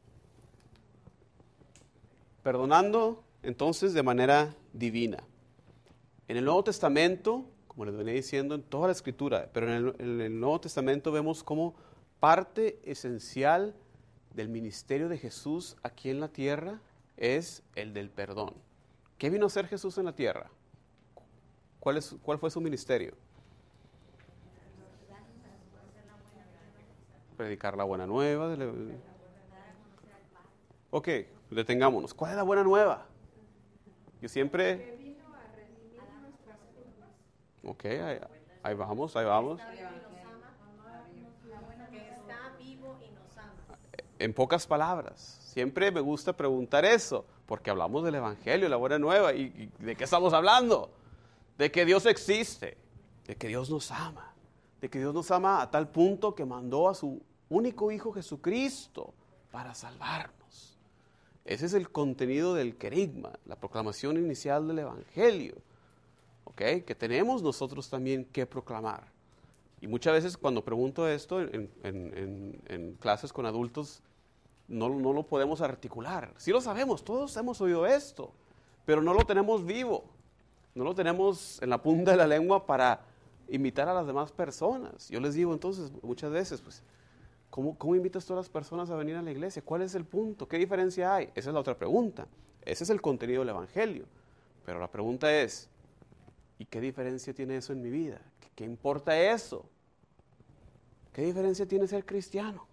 perdonando, entonces, de manera divina. En el Nuevo Testamento, como les venía diciendo, en toda la Escritura, pero en el, en el Nuevo Testamento vemos como parte esencial del ministerio de Jesús aquí en la tierra es el del perdón. ¿Qué vino a hacer Jesús en la tierra? ¿Cuál, es, cuál fue su ministerio? Predicar la buena nueva. Ok, detengámonos. ¿Cuál es la buena nueva? Yo siempre... Ok, ahí, ahí vamos, ahí vamos. En pocas palabras, siempre me gusta preguntar eso, porque hablamos del Evangelio, la buena nueva, y, y ¿de qué estamos hablando? De que Dios existe, de que Dios nos ama, de que Dios nos ama a tal punto que mandó a su único Hijo Jesucristo para salvarnos. Ese es el contenido del querigma, la proclamación inicial del Evangelio. Okay, que tenemos nosotros también que proclamar. Y muchas veces cuando pregunto esto en, en, en, en clases con adultos, no, no lo podemos articular. Sí lo sabemos, todos hemos oído esto, pero no lo tenemos vivo. No lo tenemos en la punta de la lengua para invitar a las demás personas. Yo les digo entonces muchas veces, pues, ¿cómo, cómo invitas tú a las personas a venir a la iglesia? ¿Cuál es el punto? ¿Qué diferencia hay? Esa es la otra pregunta. Ese es el contenido del Evangelio. Pero la pregunta es, ¿y qué diferencia tiene eso en mi vida? ¿Qué, qué importa eso? ¿Qué diferencia tiene ser cristiano?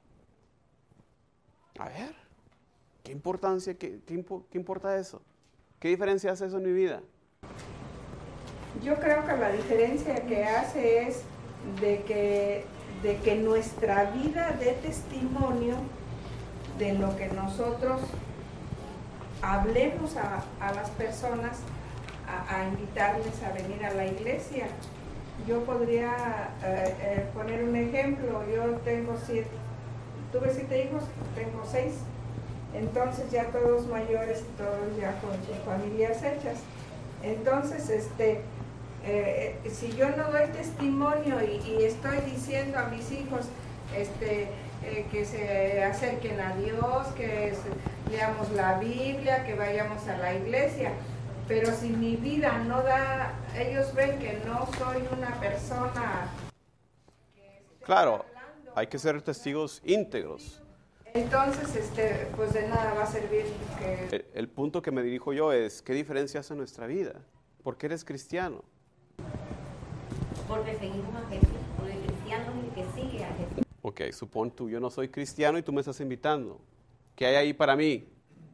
A ver, ¿qué importancia, qué, qué, qué importa eso? ¿Qué diferencia hace eso en mi vida? Yo creo que la diferencia que hace es de que, de que nuestra vida dé testimonio de lo que nosotros hablemos a, a las personas, A, a invitarles a venir a la iglesia. Yo podría eh, eh, poner un ejemplo. Yo tengo siete, tuve siete hijos, tengo seis, entonces ya todos mayores y todos ya con sus familias hechas. Entonces, este, eh, si yo no doy testimonio y, y estoy diciendo a mis hijos este, eh, que se acerquen a Dios, que se, leamos la Biblia, que vayamos a la iglesia, pero si mi vida no da, ellos ven que no soy una persona... Claro, hay que ser testigos íntegros. Entonces, este, pues de nada va a servir que... El, el punto que me dirijo yo es, ¿qué diferencia hace en nuestra vida? ¿Por qué eres cristiano? Porque seguimos a Jesús, porque el cristiano es el que sigue a Jesús. Ok, supón tú, yo no soy cristiano y tú me estás invitando. ¿Qué hay ahí para mí?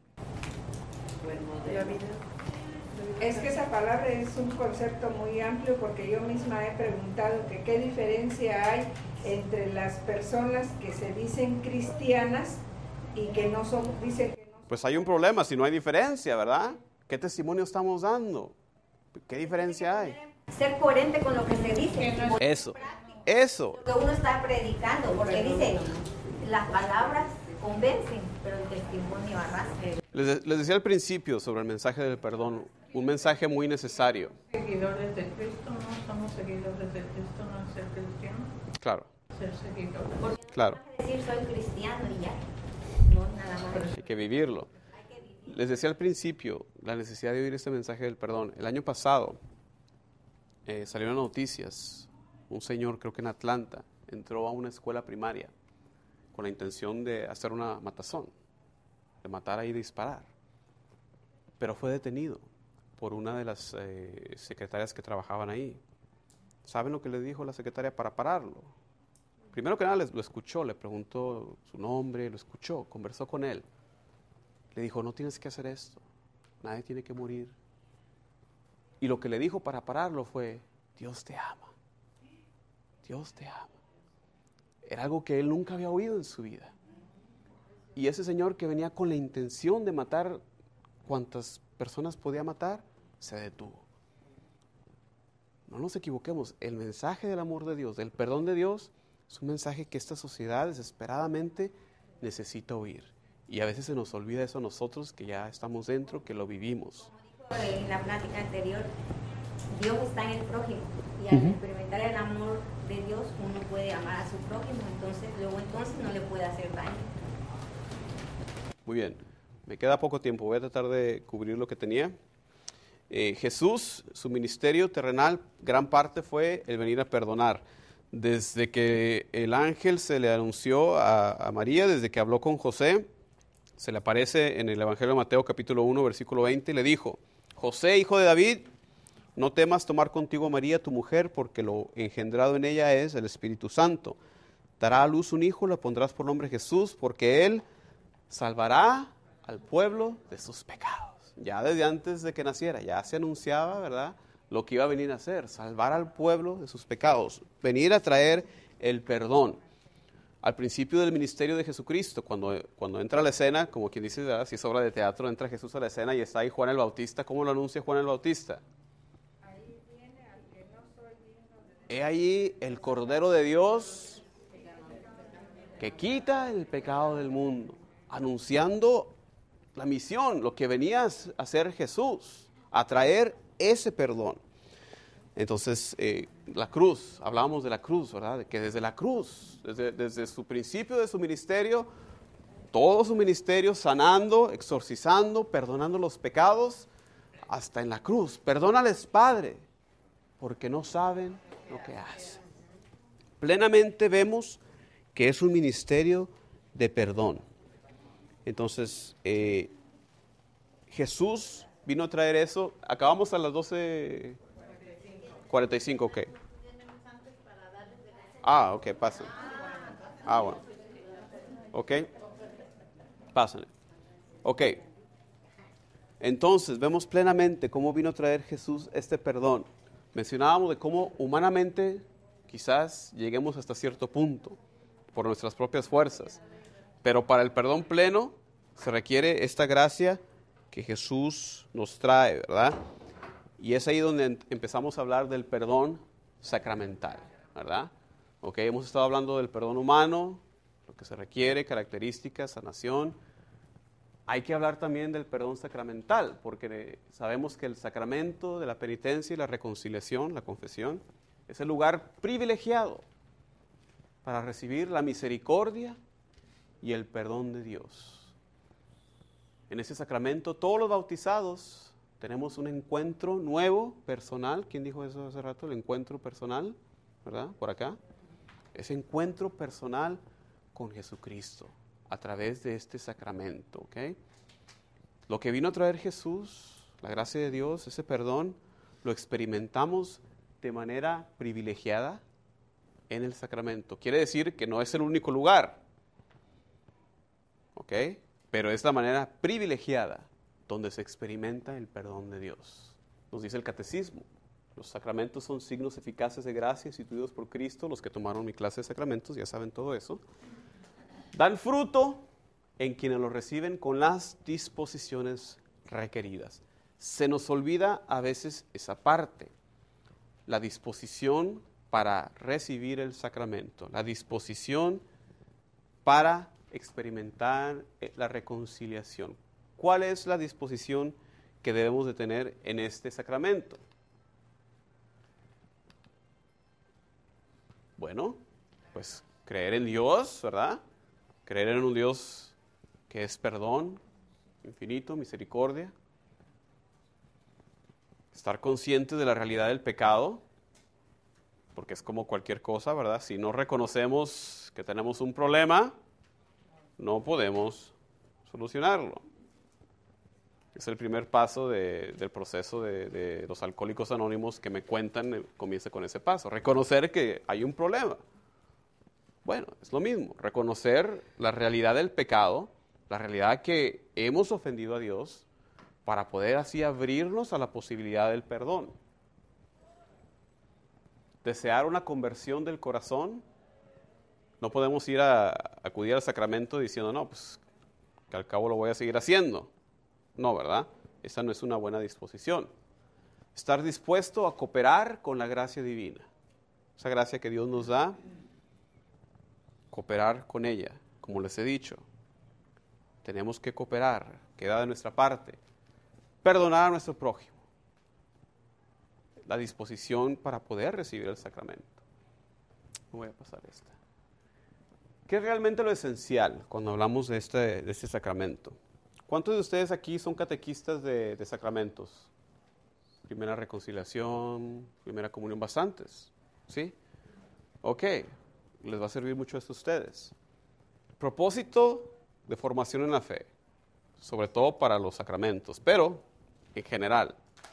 Es que esa palabra es un concepto muy amplio porque yo misma he preguntado que qué diferencia hay entre las personas que se dicen cristianas y que no somos, dice que no. Pues hay un problema, si no hay diferencia, ¿verdad? ¿Qué testimonio estamos dando? ¿Qué diferencia hay? Ser coherente con lo que se dice. Eso, eso. Lo que uno está predicando, porque dice, las palabras convencen, pero el testimonio arrastra. Les, les decía al principio sobre el mensaje del perdón, un mensaje muy necesario. Seguidores de Cristo, no somos seguidores de Cristo, no es ser cristiano. Claro. Ser seguidor. Porque Claro. no vas a decir soy cristiano y ya, no nada más. Hay que vivirlo. Les decía al principio la necesidad de oír este mensaje del perdón. El año pasado eh, salieron noticias, un señor creo que en Atlanta entró a una escuela primaria con la intención de hacer una matazón, de matar y disparar, pero fue detenido por una de las eh, secretarias que trabajaban ahí. ¿Saben lo que le dijo la secretaria para pararlo? Primero que nada les, lo escuchó, le preguntó su nombre, lo escuchó, conversó con él. Le dijo, no tienes que hacer esto, nadie tiene que morir. Y lo que le dijo para pararlo fue, Dios te ama, Dios te ama. Era algo que él nunca había oído en su vida. Y ese señor que venía con la intención de matar cuantas personas podía matar, se detuvo. No nos equivoquemos, el mensaje del amor de Dios, del perdón de Dios, es un mensaje que esta sociedad desesperadamente necesita oír. Y a veces se nos olvida eso a nosotros, que ya estamos dentro, que lo vivimos. Como dijo en la plática anterior, Dios está en el prójimo. Y al uh-huh. experimentar el amor de Dios, uno puede amar a su prójimo, entonces luego entonces no le puede hacer daño. Muy bien, me queda poco tiempo, voy a tratar de cubrir lo que tenía. Eh, Jesús, su ministerio terrenal, gran parte fue el venir a perdonar. Desde que el ángel se le anunció a, a María, desde que habló con José, se le aparece en el Evangelio de Mateo capítulo uno, versículo veinte, y le dijo, José, hijo de David, no temas tomar contigo a María, tu mujer, porque lo engendrado en ella es el Espíritu Santo. Dará a luz un hijo, le pondrás por nombre Jesús, porque él salvará al pueblo de sus pecados. Ya desde antes de que naciera, ya se anunciaba, ¿verdad?, lo que iba a venir a hacer, salvar al pueblo de sus pecados, venir a traer el perdón. Al principio del ministerio de Jesucristo, cuando, cuando entra a la escena, como quien dice, ¿verdad?, si es obra de teatro, entra Jesús a la escena y está ahí Juan el Bautista. ¿Cómo lo anuncia Juan el Bautista? Ahí viene al que no soy digno de... He ahí el Cordero de Dios que quita el pecado del mundo, anunciando la misión, lo que venía a hacer Jesús, a traer ese perdón. Entonces, eh, la cruz, hablábamos de la cruz, ¿verdad? De que desde la cruz, desde, desde su principio de su ministerio, todo su ministerio sanando, exorcizando, perdonando los pecados, hasta en la cruz. Perdónales, Padre, porque no saben lo que hacen. Plenamente vemos que es un ministerio de perdón. Entonces, eh, Jesús vino a traer eso. Acabamos a las doce cuarenta y cinco, ok. Ah, ok, pasen. Ah, bueno. Ok, pasen. Ok. Entonces, vemos plenamente cómo vino a traer Jesús este perdón. Mencionábamos de cómo humanamente quizás lleguemos hasta cierto punto por nuestras propias fuerzas. Pero para el perdón pleno se requiere esta gracia que Jesús nos trae, ¿verdad? Y es ahí donde empezamos a hablar del perdón sacramental, ¿verdad? Ok, hemos estado hablando del perdón humano, lo que se requiere, características, sanación. Hay que hablar también del perdón sacramental, porque sabemos que el sacramento de la penitencia y la reconciliación, la confesión, es el lugar privilegiado para recibir la misericordia y el perdón de Dios. En ese sacramento, todos los bautizados tenemos un encuentro nuevo, personal. ¿Quién dijo eso hace rato? El encuentro personal, ¿verdad? Por acá. Ese encuentro personal con Jesucristo a través de este sacramento, ¿ok? Lo que vino a traer Jesús, la gracia de Dios, ese perdón, lo experimentamos de manera privilegiada en el sacramento. Quiere decir que no es el único lugar, ¿ok? Pero es la manera privilegiada donde se experimenta el perdón de Dios. Nos dice el catecismo, los sacramentos son signos eficaces de gracia instituidos por Cristo. Los que tomaron mi clase de sacramentos ya saben todo eso. Dan fruto en quienes lo reciben con las disposiciones requeridas. Se nos olvida a veces esa parte, la disposición para recibir el sacramento, la disposición para experimentar la reconciliación. ¿Cuál es la disposición que debemos de tener en este sacramento? Bueno, pues creer en Dios, ¿verdad? Creer en un Dios que es perdón, infinito, misericordia. Estar conscientes de la realidad del pecado, porque es como cualquier cosa, ¿verdad? Si no reconocemos que tenemos un problema, no podemos solucionarlo. Es el primer paso de, del proceso de, de los alcohólicos anónimos que me cuentan, eh, comienza con ese paso. Reconocer que hay un problema. Bueno, es lo mismo. Reconocer la realidad del pecado, la realidad que hemos ofendido a Dios, para poder así abrirnos a la posibilidad del perdón. Desear una conversión del corazón. No podemos ir a, a acudir al sacramento diciendo, no, pues que al cabo lo voy a seguir haciendo. No, ¿verdad? Esa no es una buena disposición. Estar dispuesto a cooperar con la gracia divina. Esa gracia que Dios nos da, cooperar con ella. Como les he dicho, tenemos que cooperar, queda de nuestra parte. Perdonar a nuestro prójimo. La disposición para poder recibir el sacramento. Voy a pasar esta. ¿Qué es realmente lo esencial cuando hablamos de este, de este sacramento? ¿Cuántos de ustedes aquí son catequistas de, de sacramentos? Primera reconciliación, primera comunión, bastantes, ¿sí? Ok, les va a servir mucho esto a ustedes. Propósito de formación en la fe, sobre todo para los sacramentos, pero en general.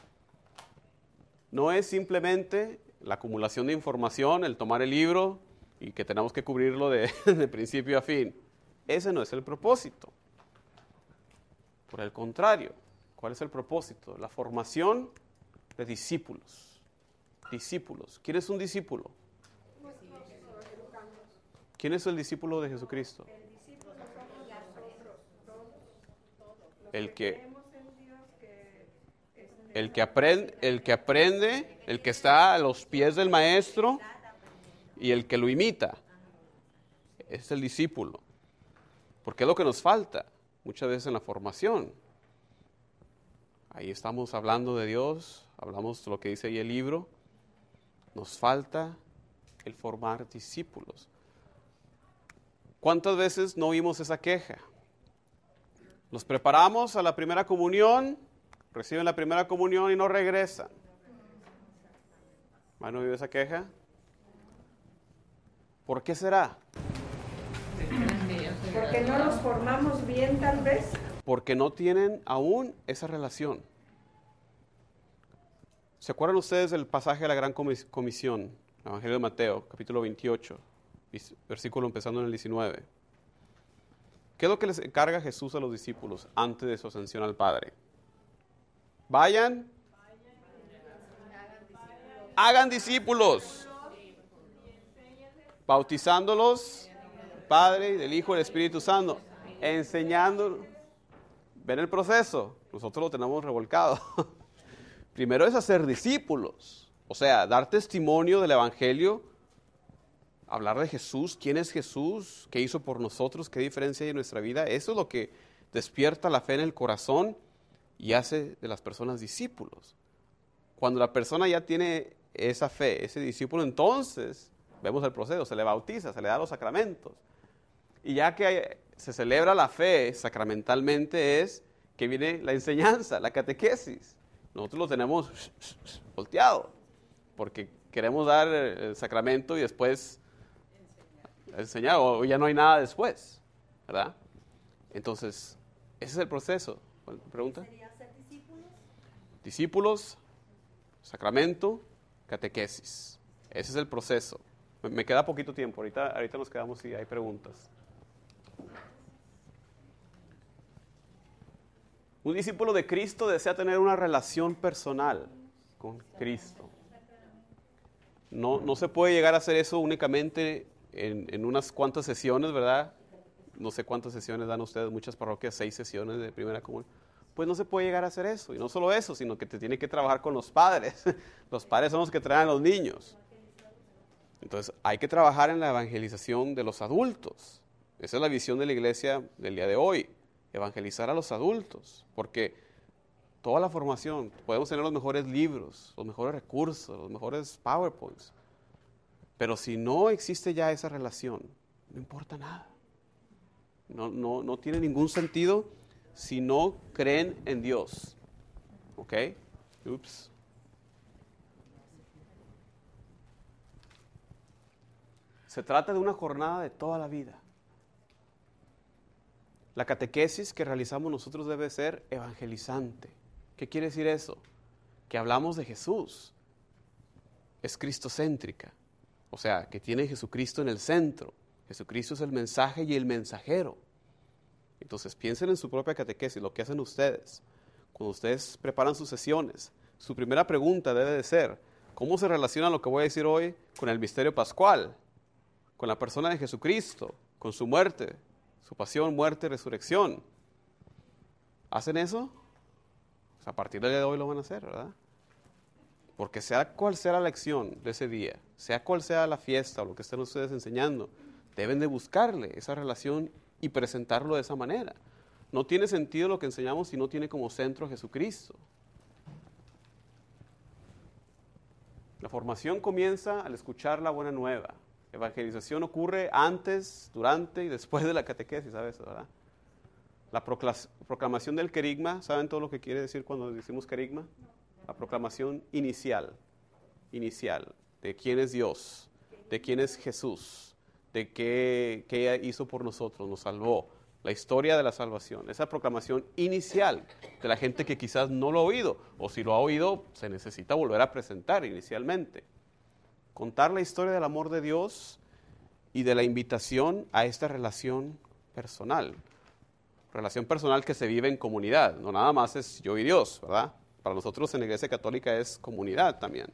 No es simplemente la acumulación de información, el tomar el libro y que tenemos que cubrirlo de, de principio a fin. Ese no es el propósito. Por el contrario, ¿cuál es el propósito? La formación de discípulos. Discípulos. ¿Quién es un discípulo? ¿Quién es el discípulo de Jesucristo? El que, el que aprende, el que aprende, el que está a los pies del maestro y el que lo imita. Es el discípulo. Porque es lo que nos falta muchas veces en la formación. Ahí estamos hablando de Dios, hablamos de lo que dice ahí el libro. Nos falta el formar discípulos. ¿Cuántas veces no oímos esa queja? Nos preparamos a la primera comunión, reciben la primera comunión y no regresan. ¿Han oído esa queja? ¿Por qué será? Porque no nos formamos bien, tal vez. Porque no tienen aún esa relación. ¿Se acuerdan ustedes del pasaje de la Gran Comisión? El Evangelio de Mateo, capítulo veintiocho, versículo empezando en el diecinueve. ¿Qué es lo que les encarga Jesús a los discípulos antes de su ascensión al Padre? Vayan, hagan discípulos, bautizándolos, Padre, y del Hijo y del Espíritu Santo, enseñando. ¿Ven el proceso? Nosotros lo tenemos revolcado. Primero es hacer discípulos, o sea, dar testimonio del Evangelio, hablar de Jesús, quién es Jesús, qué hizo por nosotros, qué diferencia hay en nuestra vida. Eso es lo que despierta la fe en el corazón y hace de las personas discípulos. Cuando la persona ya tiene esa fe, ese discípulo, entonces vemos el proceso, se le bautiza, se le da los sacramentos. Y ya que hay, se celebra la fe sacramentalmente, es que viene la enseñanza, la catequesis. Nosotros lo tenemos volteado, porque queremos dar el sacramento y después enseñar, o ya no hay nada después, ¿verdad? Entonces, ese es el proceso. ¿Pregunta? ¿Sería ser discípulos? Discípulos, sacramento, catequesis. Ese es el proceso. Me queda poquito tiempo, ahorita, ahorita nos quedamos si hay preguntas. Un discípulo de Cristo desea tener una relación personal con Cristo. No, no se puede llegar a hacer eso únicamente en, en unas cuantas sesiones, ¿verdad? no sé cuántas sesiones dan ustedes, muchas parroquias, seis sesiones de primera comunión. Pues no se puede llegar a hacer eso. Y no solo eso, sino que te tiene que trabajar con los padres. Los padres son los que traen a los niños. Entonces hay que trabajar en la evangelización de los adultos. Esa es la visión de la iglesia del día de hoy. Evangelizar a los adultos. Porque toda la formación, podemos tener los mejores libros, los mejores recursos, los mejores PowerPoints. Pero si no existe ya esa relación, no importa nada. No, no, no tiene ningún sentido si no creen en Dios. ¿Ok? Ups. Se trata de una jornada de toda la vida. La catequesis que realizamos nosotros debe ser evangelizante. ¿Qué quiere decir eso? Que hablamos de Jesús. Es cristocéntrica. O sea, que tiene Jesucristo en el centro. Jesucristo es el mensaje y el mensajero. Entonces piensen en su propia catequesis, lo que hacen ustedes. Cuando ustedes preparan sus sesiones, su primera pregunta debe de ser, ¿cómo se relaciona lo que voy a decir hoy con el misterio pascual? Con la persona de Jesucristo, con su muerte, su pasión, muerte y resurrección. ¿Hacen eso? Pues a partir del día de hoy lo van a hacer, ¿verdad? Porque sea cual sea la lección de ese día, sea cual sea la fiesta o lo que estén ustedes enseñando, deben de buscarle esa relación y presentarlo de esa manera. No tiene sentido lo que enseñamos si no tiene como centro a Jesucristo. La formación comienza al escuchar la buena nueva. Evangelización ocurre antes, durante y después de la catequesis, ¿sabes? ¿Verdad? La proclamación del querigma, ¿saben todo lo que quiere decir cuando decimos querigma? La proclamación inicial, inicial, de quién es Dios, de quién es Jesús, de qué, qué hizo por nosotros, nos salvó, la historia de la salvación, esa proclamación inicial de la gente que quizás no lo ha oído, o si lo ha oído, se necesita volver a presentar inicialmente. Contar la historia del amor de Dios y de la invitación a esta relación personal. Relación personal que se vive en comunidad, no nada más es yo y Dios, ¿verdad? Para nosotros en la Iglesia Católica es comunidad también.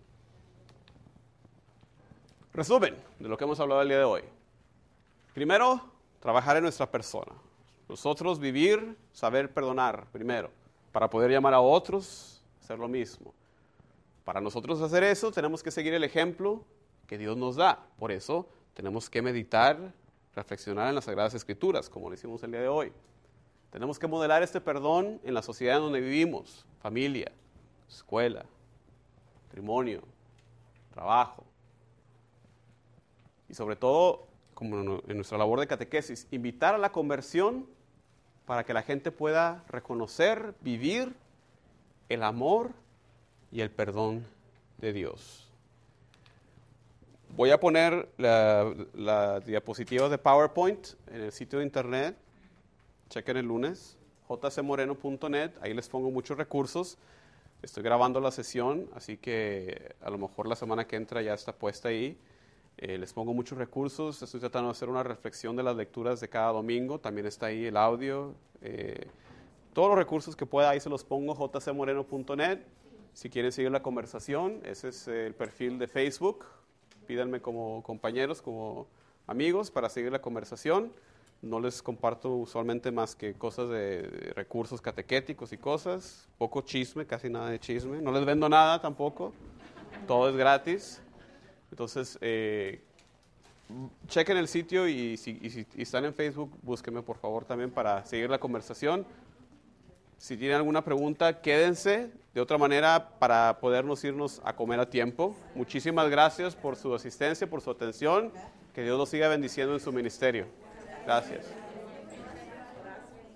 Resumen de lo que hemos hablado el día de hoy. Primero, trabajar en nuestra persona. Nosotros vivir, saber perdonar primero, para poder llamar a otros a hacer lo mismo. Para nosotros hacer eso, tenemos que seguir el ejemplo que Dios nos da. Por eso, tenemos que meditar, reflexionar en las Sagradas Escrituras, como lo hicimos el día de hoy. Tenemos que modelar este perdón en la sociedad en donde vivimos, familia, escuela, matrimonio, trabajo. Y sobre todo, como en nuestra labor de catequesis, invitar a la conversión para que la gente pueda reconocer, vivir el amor y el perdón de Dios. Voy a poner la, la diapositiva de PowerPoint en el sitio de internet. Chequen el lunes, j c moreno punto net. Ahí les pongo muchos recursos. Estoy grabando la sesión, así que a lo mejor la semana que entra ya está puesta ahí. Eh, les pongo muchos recursos. Estoy tratando de hacer una reflexión de las lecturas de cada domingo. También está ahí el audio. Eh, todos los recursos que pueda, ahí se los pongo, j c moreno punto net. Si quieren seguir la conversación, ese es el perfil de Facebook. Pídanme como compañeros, como amigos, para seguir la conversación. No les comparto usualmente más que cosas de, de recursos catequéticos y cosas. Poco chisme, casi nada de chisme. No les vendo nada tampoco. Todo es gratis. Entonces, eh, chequen el sitio y si, y si y están en Facebook, búsquenme por favor también para seguir la conversación. Si tienen alguna pregunta, quédense. De otra manera, para podernos irnos a comer a tiempo. Muchísimas gracias por su asistencia, por su atención. Que Dios los siga bendiciendo en su ministerio. Gracias.